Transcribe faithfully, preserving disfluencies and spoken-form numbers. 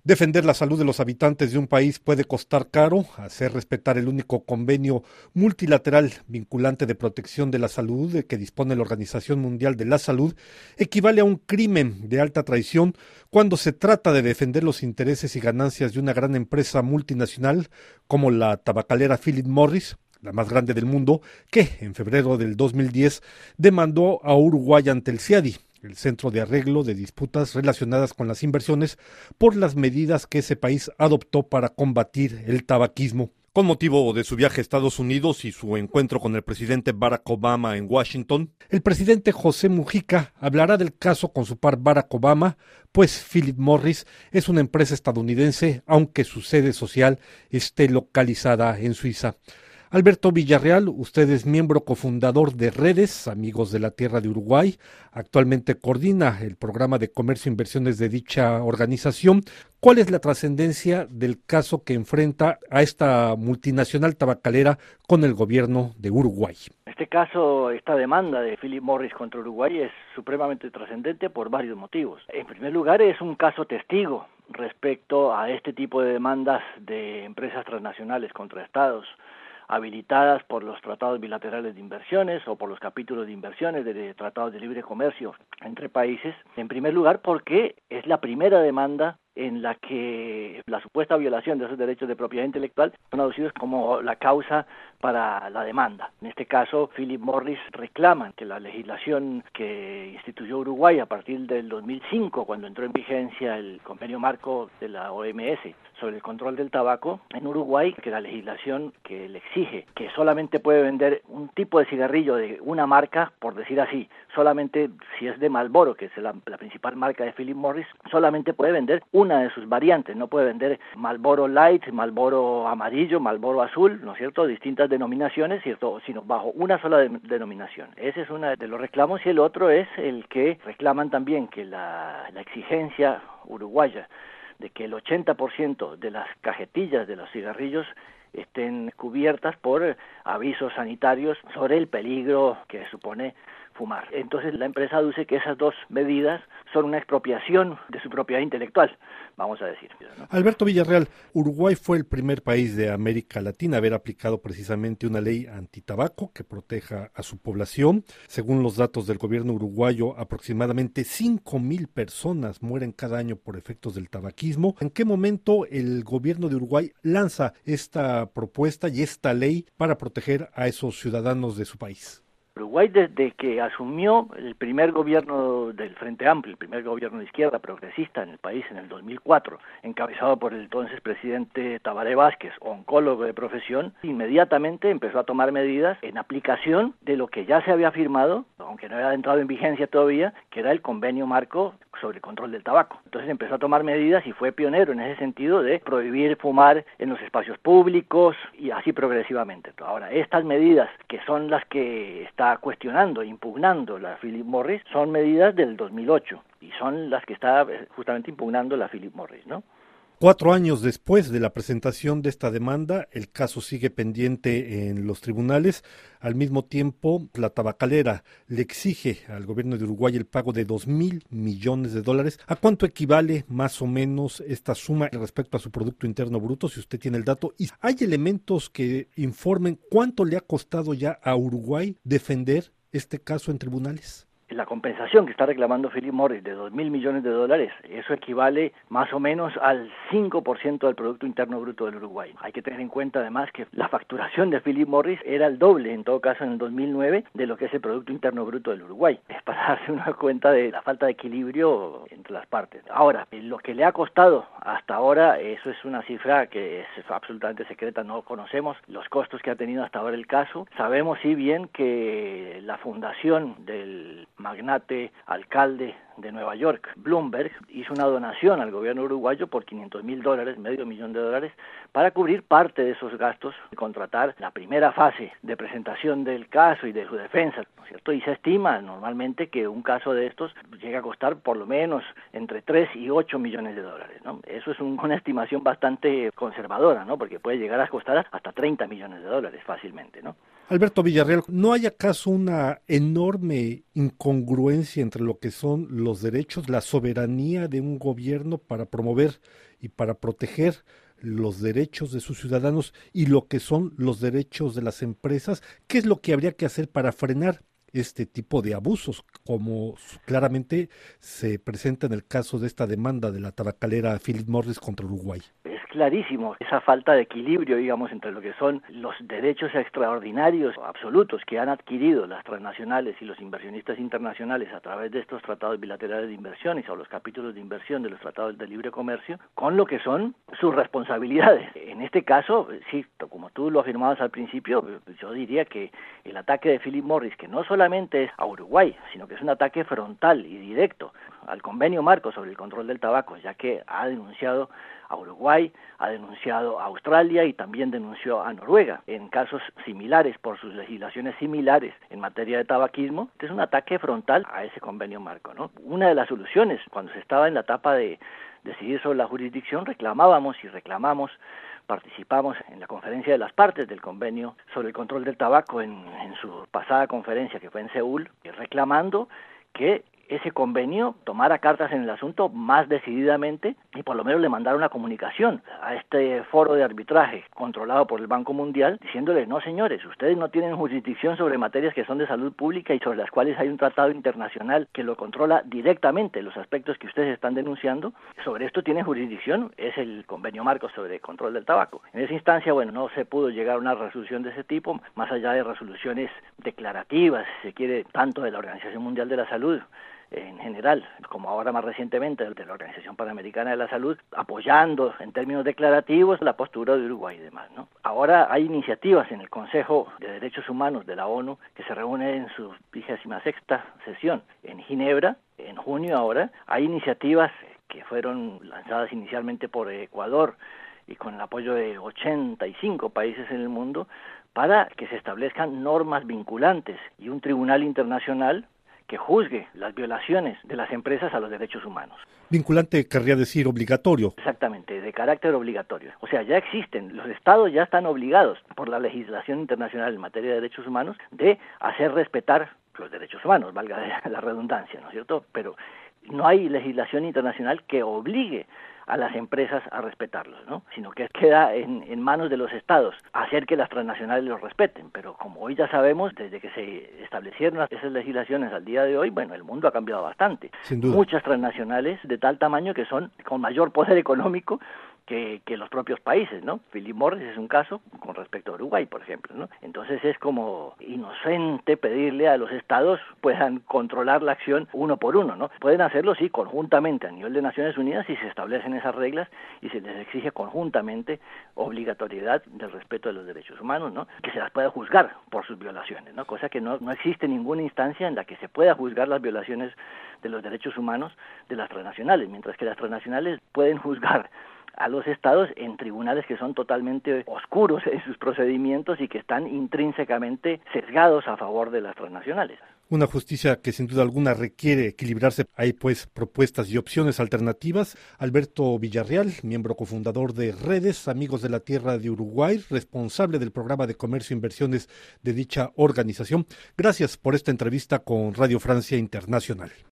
Defender la salud de los habitantes de un país puede costar caro. Hacer respetar el único convenio multilateral vinculante de protección de la salud de que dispone la Organización Mundial de la Salud equivale a un crimen de alta traición cuando se trata de defender los intereses y ganancias de una gran empresa multinacional como la tabacalera Philip Morris, la más grande del mundo, que en febrero del dos mil diez demandó a Uruguay ante el C I A D I, el Centro de Arreglo de Disputas Relacionadas con las Inversiones, por las medidas que ese país adoptó para combatir el tabaquismo. Con motivo de su viaje a Estados Unidos y su encuentro con el presidente Barack Obama en Washington, el presidente José Mujica hablará del caso con su par Barack Obama, pues Philip Morris es una empresa estadounidense, aunque su sede social esté localizada en Suiza. Alberto Villarreal, usted es miembro cofundador de Redes, Amigos de la Tierra de Uruguay. Actualmente coordina el programa de comercio e inversiones de dicha organización. ¿Cuál es la trascendencia del caso que enfrenta a esta multinacional tabacalera con el gobierno de Uruguay? Este caso, esta demanda de Philip Morris contra Uruguay es supremamente trascendente por varios motivos. En primer lugar, es un caso testigo respecto a este tipo de demandas de empresas transnacionales contra estados, habilitadas por los tratados bilaterales de inversiones o por los capítulos de inversiones de tratados de libre comercio entre países. En primer lugar, porque es la primera demanda en la que la supuesta violación de esos derechos de propiedad intelectual son aducidos como la causa para la demanda. En este caso, Philip Morris reclama que la legislación que instituyó Uruguay a partir del dos mil cinco, cuando entró en vigencia el convenio marco de la O M S sobre el control del tabaco en Uruguay, que la legislación que le exige que solamente puede vender un tipo de cigarrillo de una marca, por decir así, solamente si es de Marlboro, que es la, la principal marca de Philip Morris, solamente puede vender una de sus variantes, no puede vender Marlboro Light, Marlboro amarillo, Marlboro azul, ¿no es cierto?, distintas denominaciones, ¿cierto?, sino bajo una sola de, denominación. Ese es uno de los reclamos, y el otro es el que reclaman también que la, la exigencia uruguaya de que el ochenta por ciento de las cajetillas de los cigarrillos estén cubiertas por avisos sanitarios sobre el peligro que supone fumar. Entonces la empresa aduce que esas dos medidas son una expropiación de su propiedad intelectual, vamos a decir, ¿no? Alberto Villarreal, Uruguay fue el primer país de América Latina a haber aplicado precisamente una ley antitabaco que proteja a su población. Según los datos del gobierno uruguayo, aproximadamente cinco mil personas mueren cada año por efectos del tabaquismo. ¿En qué momento el gobierno de Uruguay lanza esta propuesta y esta ley para proteger a esos ciudadanos de su país? Uruguay, desde que asumió el primer gobierno del Frente Amplio, el primer gobierno de izquierda progresista en el país en el dos mil cuatro, encabezado por el entonces presidente Tabaré Vázquez, oncólogo de profesión, inmediatamente empezó a tomar medidas en aplicación de lo que ya se había firmado, aunque no había entrado en vigencia todavía, que era el convenio marco sobre el control del tabaco. Entonces empezó a tomar medidas y fue pionero en ese sentido de prohibir fumar en los espacios públicos y así progresivamente. Ahora, estas medidas que son las que está cuestionando, impugnando la Philip Morris, son medidas del dos mil ocho y son las que está justamente impugnando la Philip Morris, ¿no? Cuatro años después de la presentación de esta demanda, el caso sigue pendiente en los tribunales. Al mismo tiempo, la tabacalera le exige al gobierno de Uruguay el pago de dos mil millones de dólares. ¿A cuánto equivale más o menos esta suma respecto a su Producto Interno Bruto, si usted tiene el dato? ¿Y hay elementos que informen cuánto le ha costado ya a Uruguay defender este caso en tribunales? La compensación que está reclamando Philip Morris de dos mil millones de dólares, eso equivale más o menos al cinco por ciento del Producto Interno Bruto del Uruguay. Hay que tener en cuenta además que la facturación de Philip Morris era el doble, en todo caso en el dos mil nueve, de lo que es el Producto Interno Bruto del Uruguay. Es para darse una cuenta de la falta de equilibrio entre las partes. Ahora, lo que le ha costado hasta ahora, eso es una cifra que es absolutamente secreta, no conocemos los costos que ha tenido hasta ahora el caso. Sabemos sí bien que la fundación del magnate alcalde de Nueva York, Bloomberg, hizo una donación al gobierno uruguayo por quinientos mil dólares, medio millón de dólares, para cubrir parte de esos gastos y contratar la primera fase de presentación del caso y de su defensa, ¿no es cierto? Y se estima normalmente que un caso de estos llega a costar por lo menos entre tres y ocho millones de dólares, ¿no? Eso es un, una estimación bastante conservadora, ¿no? Porque puede llegar a costar hasta treinta millones de dólares fácilmente, ¿no? Alberto Villarreal, ¿no hay acaso una enorme incongruencia entre lo que son los derechos, la soberanía de un gobierno para promover y para proteger los derechos de sus ciudadanos y lo que son los derechos de las empresas? ¿Qué es lo que habría que hacer para frenar este tipo de abusos, como claramente se presenta en el caso de esta demanda de la tabacalera Philip Morris contra Uruguay? Es clarísimo esa falta de equilibrio, digamos, entre lo que son los derechos extraordinarios absolutos que han adquirido las transnacionales y los inversionistas internacionales a través de estos tratados bilaterales de inversiones o los capítulos de inversión de los tratados de libre comercio, con lo que son sus responsabilidades. En este caso, sí, como tú lo afirmabas al principio, yo diría que el ataque de Philip Morris, que no solamente es a Uruguay, sino que es un ataque frontal y directo al convenio marco sobre el control del tabaco, ya que ha denunciado a Uruguay, ha denunciado a Australia y también denunció a Noruega en casos similares por sus legislaciones similares en materia de tabaquismo. Este es un ataque frontal a ese convenio marco, ¿no? Una de las soluciones, cuando se estaba en la etapa de decidir sobre la jurisdicción, reclamábamos y reclamamos, participamos en la conferencia de las partes del convenio sobre el control del tabaco en, en su pasada conferencia que fue en Seúl, reclamando que ese convenio tomara cartas en el asunto más decididamente y por lo menos le mandara una comunicación a este foro de arbitraje controlado por el Banco Mundial diciéndole: no señores, ustedes no tienen jurisdicción sobre materias que son de salud pública y sobre las cuales hay un tratado internacional que lo controla directamente, los aspectos que ustedes están denunciando. Sobre esto tienen jurisdicción, es el convenio marco sobre el control del tabaco. En esa instancia, bueno, no se pudo llegar a una resolución de ese tipo, más allá de resoluciones declarativas, si se quiere, tanto de la Organización Mundial de la Salud en general, como ahora más recientemente de la Organización Panamericana de la Salud, apoyando en términos declarativos la postura de Uruguay y demás, ¿no? Ahora hay iniciativas en el Consejo de Derechos Humanos de la ONU que se reúne en su vigésima sexta sesión en Ginebra, en junio ahora. Hay iniciativas que fueron lanzadas inicialmente por Ecuador y con el apoyo de ochenta y cinco países en el mundo para que se establezcan normas vinculantes y un tribunal internacional que juzgue las violaciones de las empresas a los derechos humanos. Vinculante querría decir obligatorio. Exactamente, de carácter obligatorio. O sea, ya existen, los estados ya están obligados por la legislación internacional en materia de derechos humanos de hacer respetar los derechos humanos, valga la redundancia, ¿no es cierto? Pero no hay legislación internacional que obligue a las empresas a respetarlos, ¿no? Sino que queda en, en manos de los estados hacer que las transnacionales los respeten. Pero como hoy ya sabemos, desde que se establecieron esas legislaciones al día de hoy, bueno, el mundo ha cambiado bastante. Sin duda. Muchas transnacionales de tal tamaño que son con mayor poder económico que, que los propios países, ¿no? Philip Morris es un caso con respecto a Uruguay, por ejemplo, ¿no? Entonces es como inocente pedirle a los estados puedan controlar la acción uno por uno, ¿no? Pueden hacerlo, sí, conjuntamente a nivel de Naciones Unidas si se establecen esas reglas y se les exige conjuntamente obligatoriedad del respeto de los derechos humanos, ¿no? Que se las pueda juzgar por sus violaciones, ¿no? Cosa que no, no existe ninguna instancia en la que se pueda juzgar las violaciones de los derechos humanos de las transnacionales, mientras que las transnacionales pueden juzgar a los estados en tribunales que son totalmente oscuros en sus procedimientos y que están intrínsecamente sesgados a favor de las transnacionales. Una justicia que sin duda alguna requiere equilibrarse. Hay pues propuestas y opciones alternativas. Alberto Villarreal, miembro cofundador de Redes Amigos de la Tierra de Uruguay, responsable del programa de comercio e inversiones de dicha organización. Gracias por esta entrevista con Radio Francia Internacional.